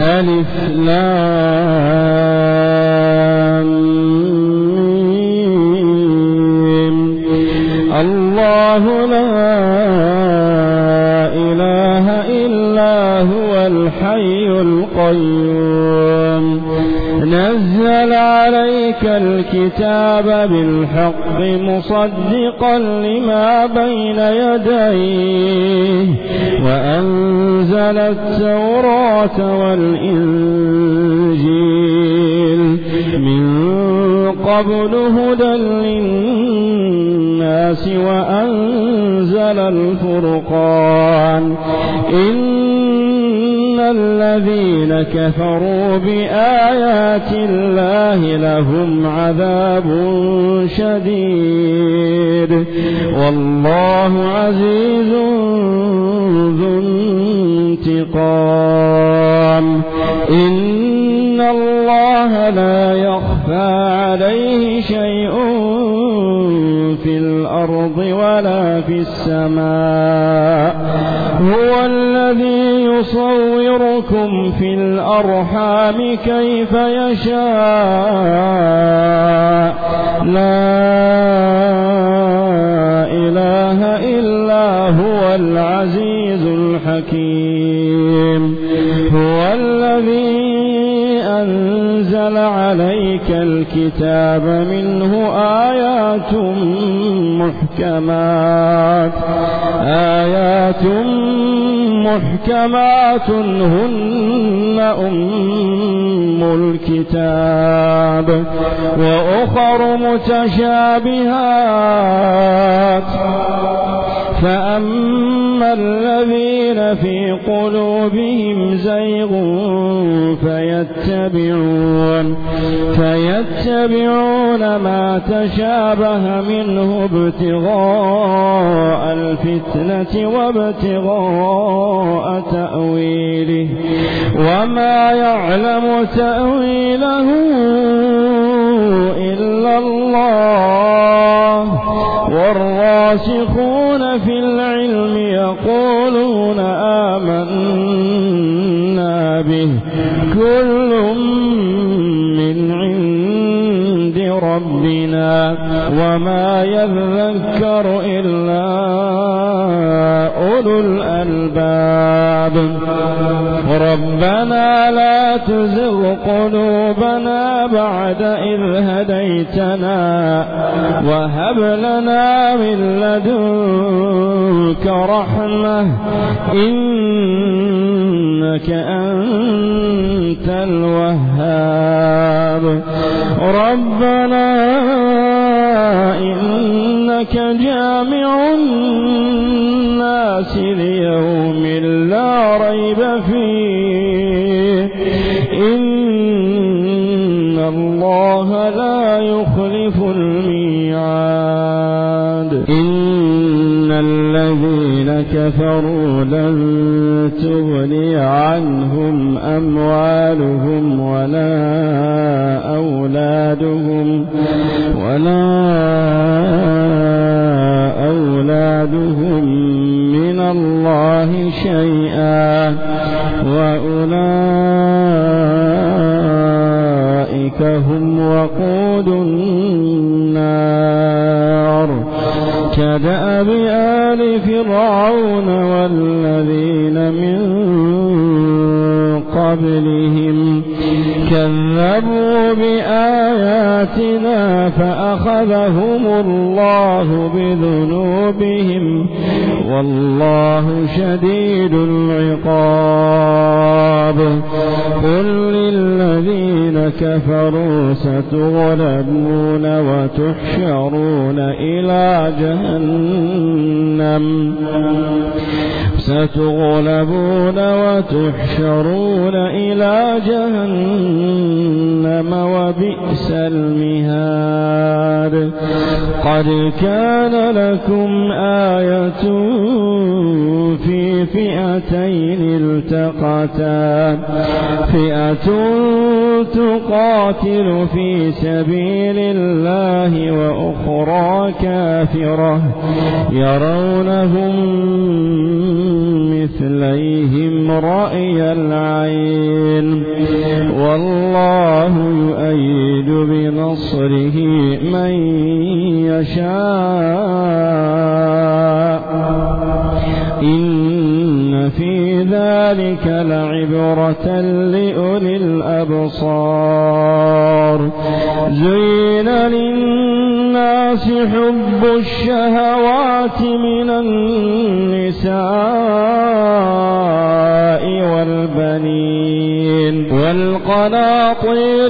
ألف لام ميم. الله لا إله إلا هو الحي القيوم نزل عليك الكتاب بالحق مصدقا لما بين يديه وأنزل التوراة والإنجيل من قبل هدى للناس وأنزل الفرقان إن الذين كفروا بآيات الله لهم عذاب شديد والله عزيز ذو انتقام إن الله لا يخفى عليه شيء في الأرض ولا في السماء هو الذي يصوركم في الأرحام كيف يشاء لا إله إلا هو العزيز الحكيم هو الذي أنزل عليك الكتاب منه آيات محكمات هن أم الكتاب وأخر متشابهات فأما الذين في قلوبهم زيغ فيتبعون ما تشابه منه ابتغاء الفتنة وابتغاء تأويله وما يعلم تأويله إلا الله والراسخون في العلم يقولون آمنا به كل من عند ربنا وما يذكر إلا أولو الألباب ربنا لا تزغ قلوبنا بعد إذ هديتنا وهب لنا من لدنك رحمة إنك أنت الوهاب ربنا إنك جامع الناس ليوم لا ريب فيه إن الله لا يخلف الميعاد إن الذين كفروا لن تغني عنهم أموالهم ولا أولادهم من الله شيئا وأولئك هم وقود النار كدأب آل فرعون والذين من قبلهم كذبوا بآياتنا فأخذهم الله بذنوبهم والله شديد العقاب قل للذين كفروا ستغلبون وتحشرون إلى جهنم وبئس المهاد قد كان لكم آية في فئتين التقتا فئة تقاتل في سبيل الله وأخرى كافرة يرونهم مثليهم رأي العين نصره من يشاء إن في ذلك لعبرة لأولي الأبصار زين للناس حب الشهوات من النساء والبنين والقناطير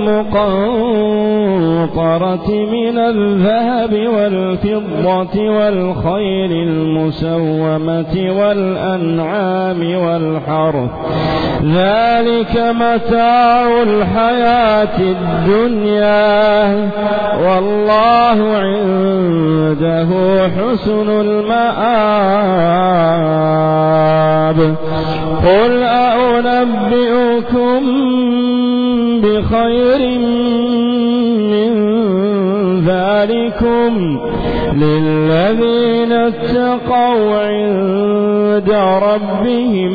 المقنطرة من الذهب والفضة والخيل المسومة والأنعام والحرث ذلك متاع الحياة الدنيا والله عنده حسن المآب قل أنبئكم بخير من ذلكم للذين اتقوا عند ربهم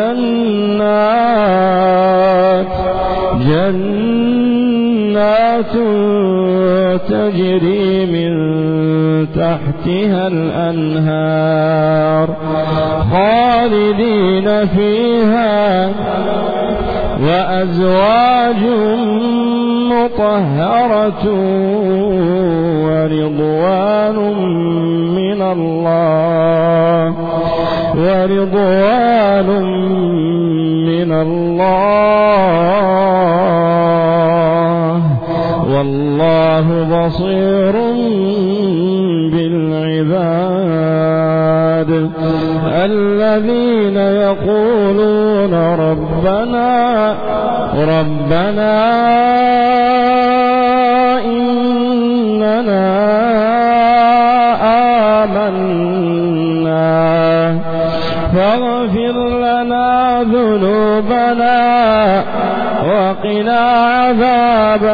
جنات تجري من تحتها الأنهار خالدين فيها وأزواج مطهرة ورضوان من الله والله بصير بالعباد الذين يقولون ربنا إننا آمنا فاغفر لنا ذنوبنا وقنا عذاب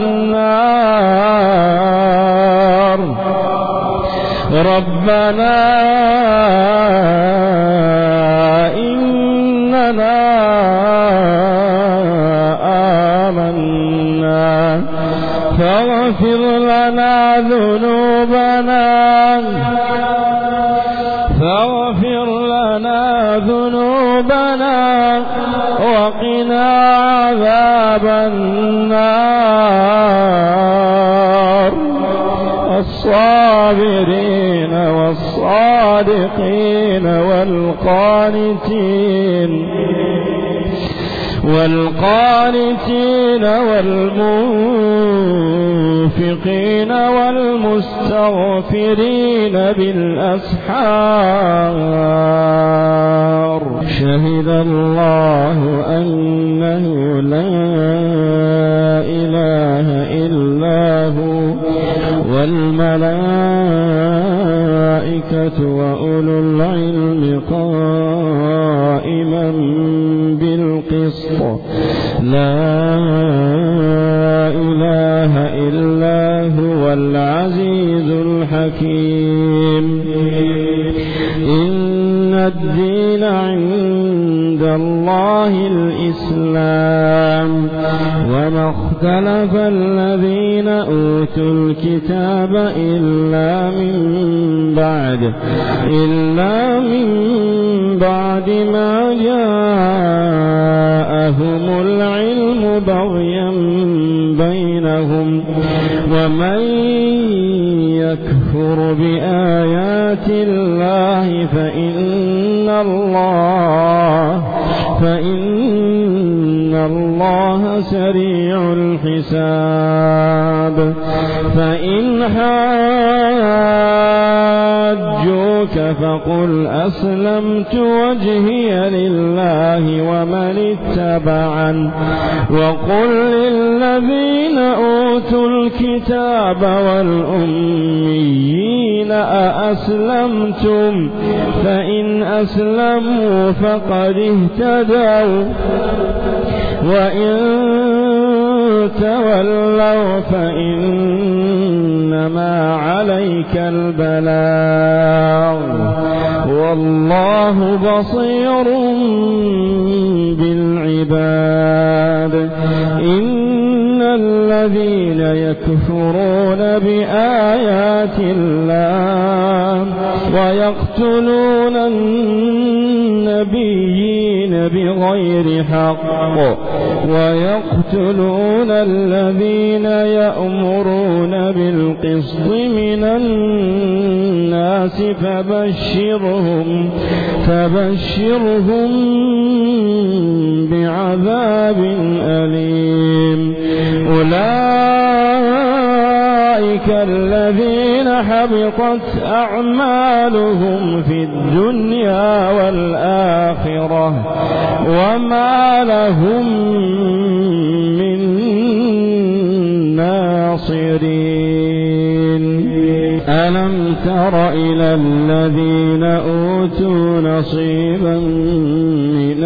النار ربنا إننا آمنا فاغفر لنا ذنوبنا وقنا عذاب النار الصابرين والصادقين والقانتين والمنفقين والمستغفرين بالأسحار شهد الله أنه لا إله إلا هو والملائكة وأولو العلم قائما بالقسط لا إله إلا هو العزيز الحكيم إن الدين عند الله الإسلام وما اختلف الذين أوتوا الكتاب إلا من بعد ما جاءهم العلم بغيا بينهم ومن يكفر بآيات الله فإن الله سريع الحساب فإن حاجوك فقل أسلمت وجهي لله ومن اتبعن وقل للذين أوتوا الكتاب والأميين أأسلمتم فإن أسلموا فقد اهتدوا وإن تولوا فإنما عليك البلاغ والله بصير بالعباد إن الذين الذين يكفرون بآيات الله ويقتلون النبيين بغير حق ويقتلون الذين يأمرون بالقسط من الناس فبشرهم بعذاب أليم. أولئك الذين حبطت أعمالهم في الدنيا والآخرة وما لهم من ناصرين. ألم تر إلى الذين أوتوا نصيبا من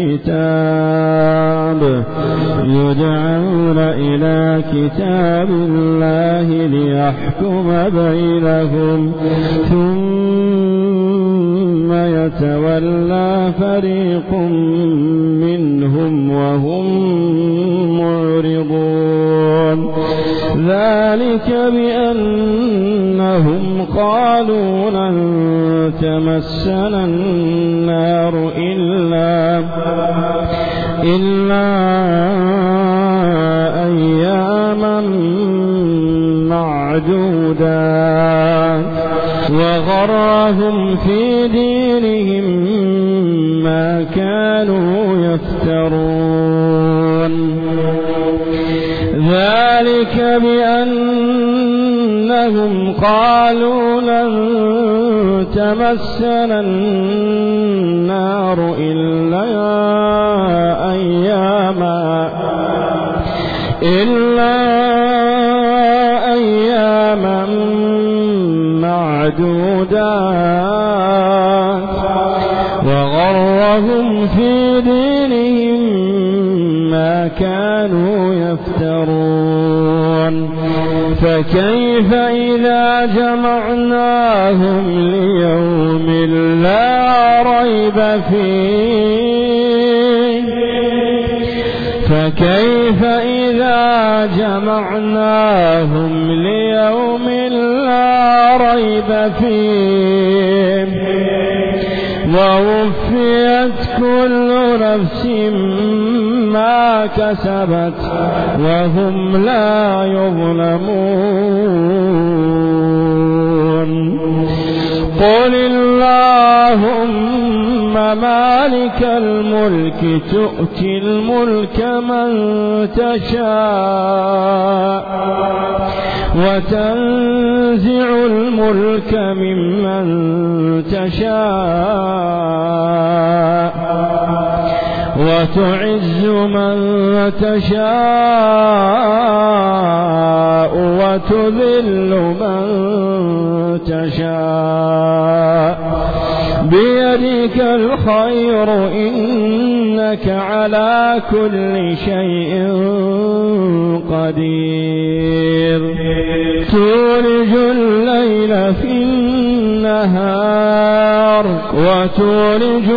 الكتاب يدعون إلى كتاب الله ليحكم بينهم ثم يتولى فريق منهم وهم معرضون. ذلك بأنهم قالوا لن تمسنا النار إلا أياما معدودات وغرهم في دينهم ما كانوا يفترون. ذلك بأنهم قالوا لن تمسنا النار إلا أياما معدودات وغرهم في دينهم ما كانوا يفترون. فكيف إذا جمعناهم ليوم لا ريب فيه فكيف إذا جمعناهم ليوم لا ريب فيه ووفيت كل نفس ما كسبت وهم لا يظلمون. قل اللهم مالك الملك تؤتي الملك من تشاء وتنزع الملك ممن تشاء وتعز من تشاء وتذل من تشاء بيدك الخير إنك على كل شيء قدير. تولج الليل في النهار وتولج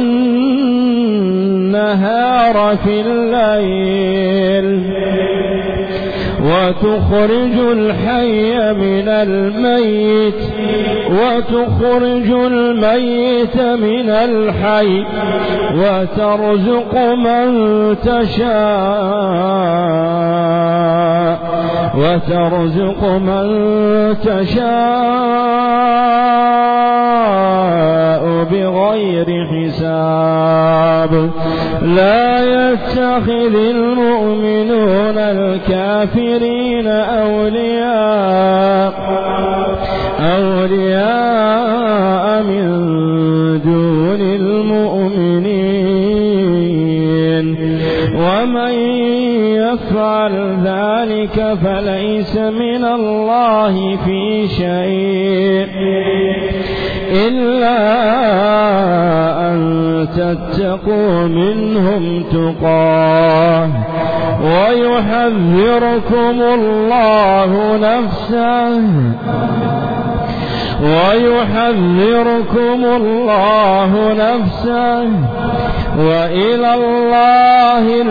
النهار في الليل وتخرج الحي من الميت وتخرج الميت من الحي وترزق من تشاء بغير حساب. لا يتخذ المؤمنون الكافرين أولياء من دون المؤمنين ومن يفعل ذلك فليس من الله في شيء إلا أن تتقوا منهم تقاه ويحذركم الله نفسه ويحذركم الله نفسه وإلى الله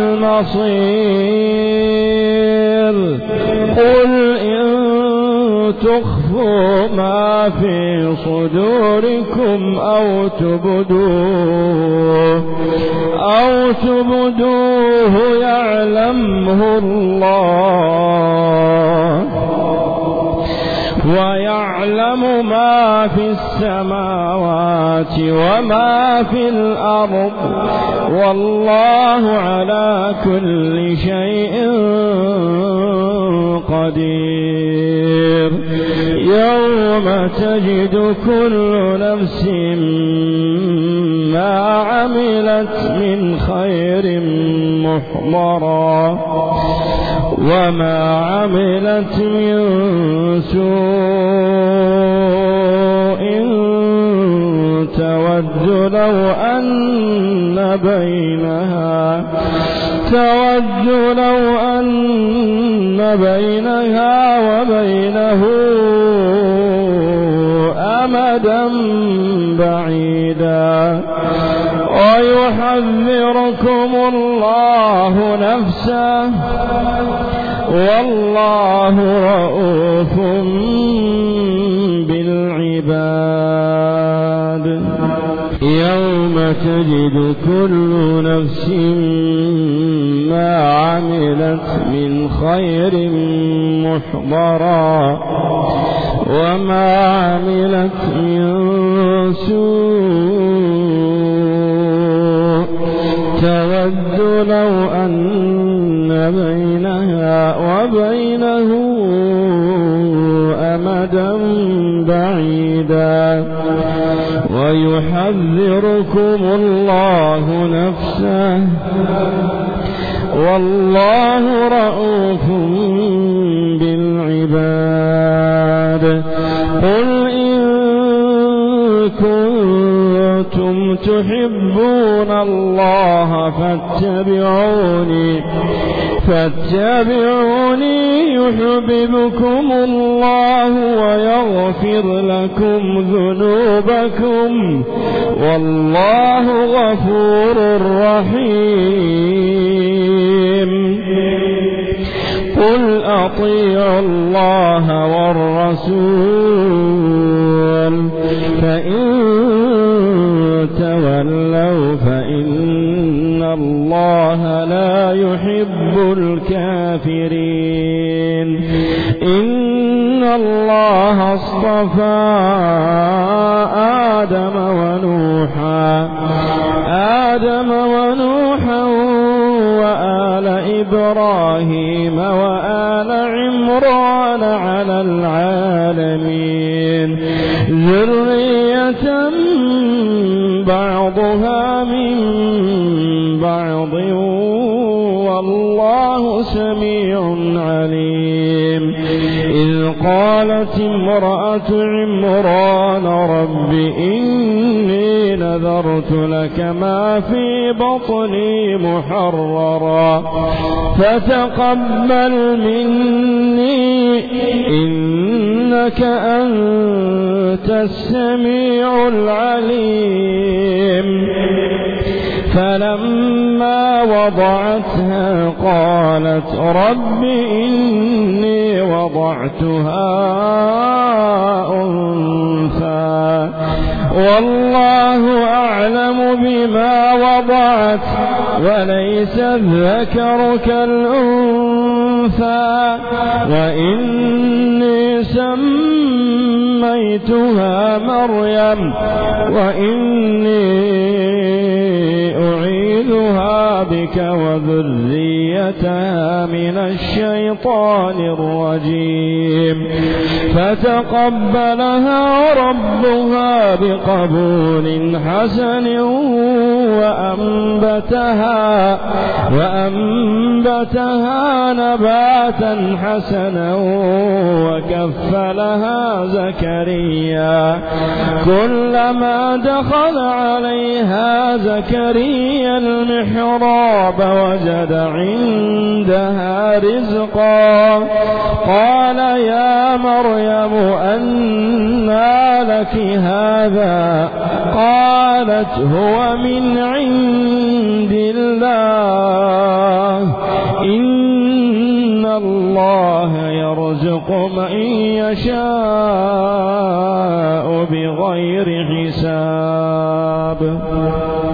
المصير. قل إن تخفوا ما في صدوركم أو تبدوه يعلمه الله ويعلم ما في السماوات وما في الأرض والله على كل شيء قدير. يوم تجد كل نفس ما عملت من خير محضرا وما عملت من سوء تود لو أن بينها وبينه أمدا بعيدا ويحذركم الله نفسه والله رؤوف بالعباد. يوم تجد كل نفس ما عملت من خير محضرا وما عملت من سوء تود لو أن بينها وبينه أمدا بعيدا ويحذركم الله نفسه والله رؤوف بالعباد. قل إن كنتم تحبون الله فاتبعوني يحببكم الله ويغفر لكم ذنوبكم والله غفور رحيم. قل أطيعوا الله والرسول فإن تولوا فإن الله لا يحب الكافرين. إن الله اصطفى آدم ونوحا وآل إبراهيم وآل عمران على العالمين ذرية بعضها من بعض والله سميع عليم. إذ قالت امرأة عمران رب إني نذرت لك ما في بطني محررا فتقبل مني إنك أنت السميع العليم. فلما وضعتها قالت رب إني وضعتها أنثى والله أعلم بما وضعت وليس الذكر كالأنثى وإني سميتها مريم وإني أعيذها بك وذريتها من الشيطان الرجيم. فتقبلها ربها بقبول حسن وأنبتها نباتا حسنا وكفلها زكريا. كلما دخل عليها زكريا المحراب وجد عندها رزقا قال يا مريم أنى لك هذا؟ قالت هو من عند الله إن الله يرزق من يشاء بغير حساب.